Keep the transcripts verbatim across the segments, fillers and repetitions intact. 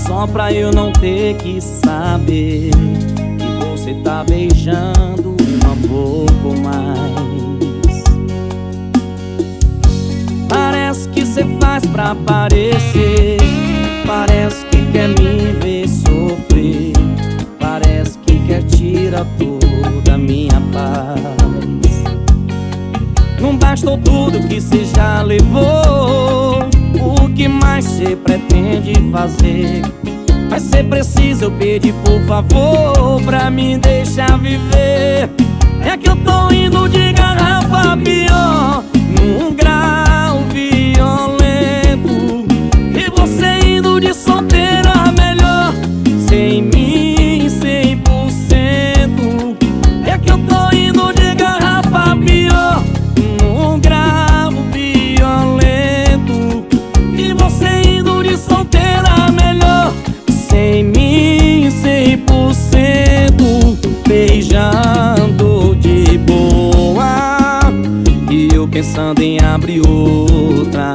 só pra eu não ter que saber que você tá beijando um pouco mais. Parece que cê faz pra parecer, parece que quer me ver sofrer, parece que quer tirar toda a minha paz. Não bastou tudo que cê já levou, o que mais cê pretende fazer? Vai ser preciso eu pedir por favor pra me deixar viver. É que eu tô indo de garrafa pior, num grau violento, e você indo de solteira melhor, sem mim cem por cento. É que eu tô indo de garrafa pior, num grau violento, e você indo de solteira melhor, sem mim cem por cento. Beijando de boa e eu pensando em abrir outra.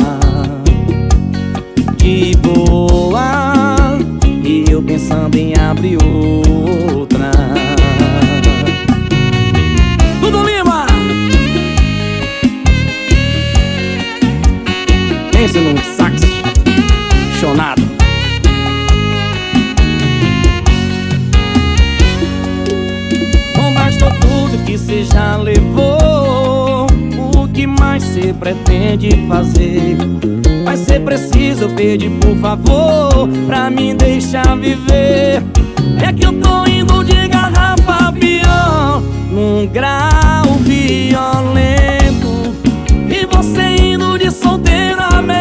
De boa e eu pensando em abrir outra. Dudu Lima! Pense num sax chonado. Que cê já levou, o que mais cê pretende fazer? Vai ser preciso eu pedir por favor pra me deixar viver. É que eu tô indo de garrafa pior, num grau violento, e você indo de solteira melhor.